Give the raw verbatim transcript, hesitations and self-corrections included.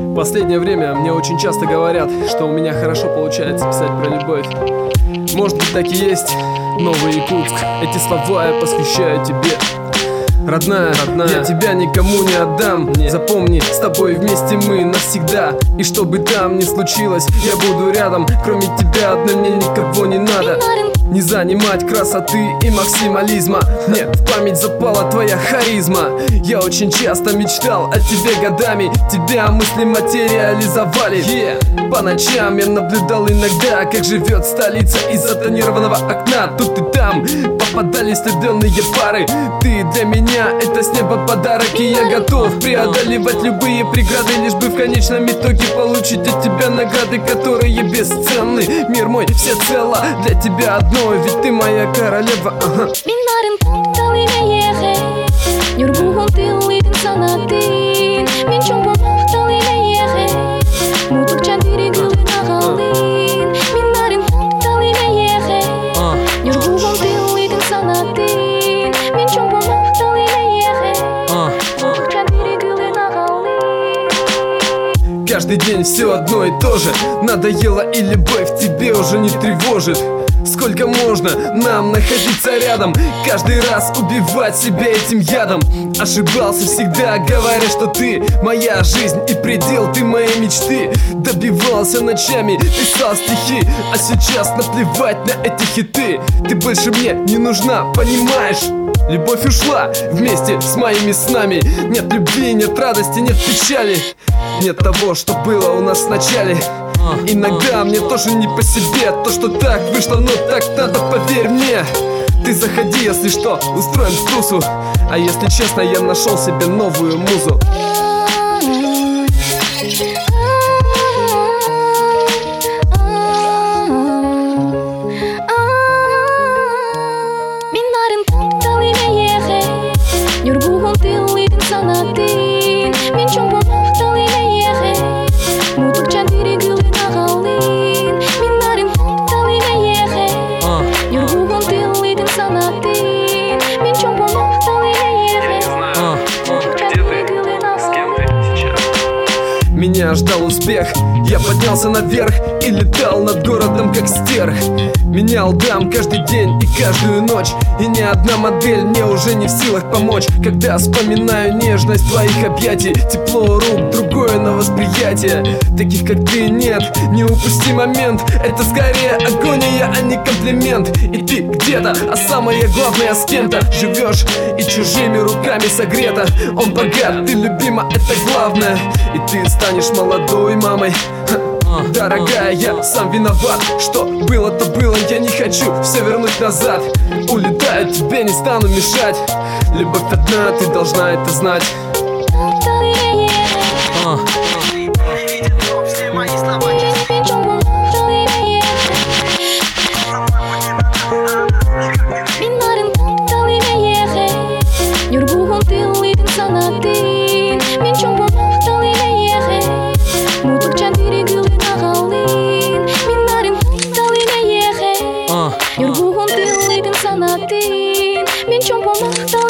Последнее время мне очень часто говорят, что у меня хорошо получается писать про любовь. Может быть, так и есть, Новый Якутск. Эти слова я посвящаю тебе. Родная, родная, я тебя никому не отдам. Нет. Запомни, с тобой вместе мы навсегда. И что бы там ни случилось, я буду рядом. Кроме тебя одной мне никого не надо. Не занимать красоты и максимализма. Мне в память запала твоя харизма. Я очень часто мечтал о тебе годами. Тебя мысли материализовали. yeah. По ночам я наблюдал иногда, как живет столица из-за тонированного окна. Тут и там попадались влюбленные пары. Ты для меня это с неба подарок. И я готов преодолевать любые преграды, лишь бы в конечном итоге получить от тебя награды, которые бесценны. Мир мой всецело для тебя одно, ведь ты моя королева. Ага. Каждый день все одно и то же. Надоело и любовь тебе уже не тревожит. Сколько можно нам находиться рядом, каждый раз убивать себя этим ядом? Ошибался всегда, говоря, что ты моя жизнь и предел, ты моей мечты. Добивался ночами, писал стихи, а сейчас наплевать на эти хиты. Ты больше мне не нужна, понимаешь? Любовь ушла вместе с моими снами. Нет любви, нет радости, нет печали. Нет того, что было у нас в начале. Иногда мне тоже не по себе то, что так вышло, но так надо, поверь мне. Ты заходи, если что, устроим тусу. А если честно, я нашел себе новую музу. Меня ждал успех, я поднялся наверх и летал над городом как стерх. Менял дам каждый день и каждую ночь, и ни одна модель мне уже не в силах помочь. Когда вспоминаю нежность твоих объятий, тепло рук, другое на восприятие. Таких как ты нет, не упусти момент. Это скорее агония, а не комплимент. И ты где-то, а самое главное, с кем-то живешь и чужими руками согрета. Он богат, ты любима, это главное. И ты станешь молодой мамой. Дорогая, я сам виноват. Что было, то было, я не хочу все вернуть назад. Улетаю, тебе не стану мешать. Любовь одна, ты должна это знать. You're going to live in Sanatin. Min chong pong